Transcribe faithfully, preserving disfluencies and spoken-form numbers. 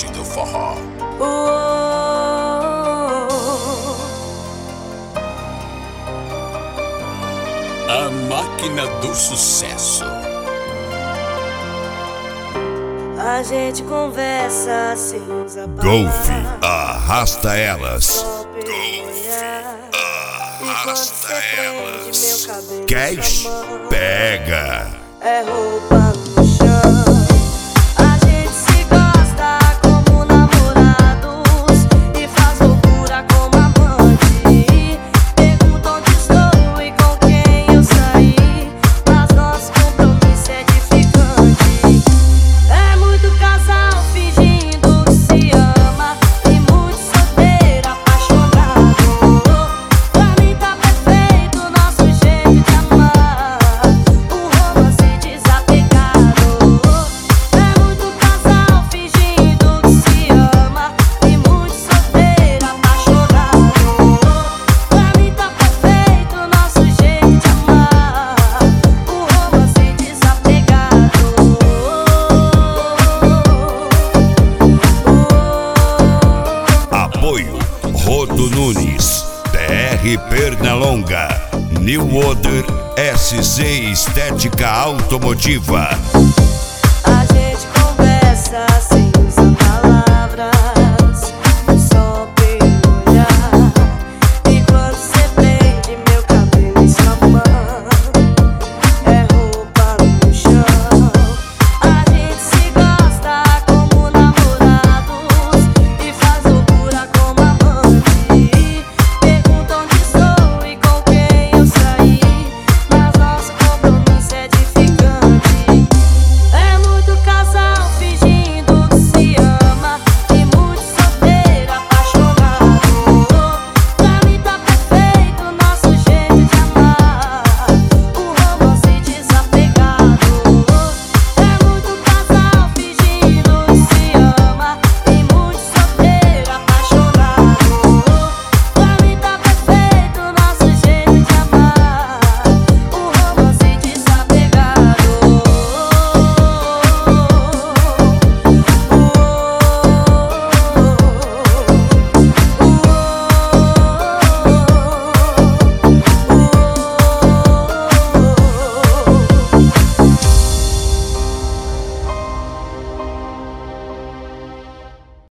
arte do forró. A máquina do sucesso. A gente conversa sem usar palavras. Golf, arrasta elas. Golf, arrasta elas. Cash, pega. É roupa no chão. A gente se gosta como namorados e faz loucura como amante. Pergunta onde estou e com quem eu saí, mas nosso compromisso é edificante. É muito casal fingindo que se ama e muito solteiro apaixonado. Pra mim tá perfeito o nosso jeito de amar, um romance desapegado. É muito casal fingindo que se ama e muito solteiro apaixonado. Pra mim tá perfeito o nosso jeito de amar, um romance desapegado. Apoio Rodo Nunes, T R Pernalonga, New Order S C Estética Automotiva. A gente conversa sem usar palavras.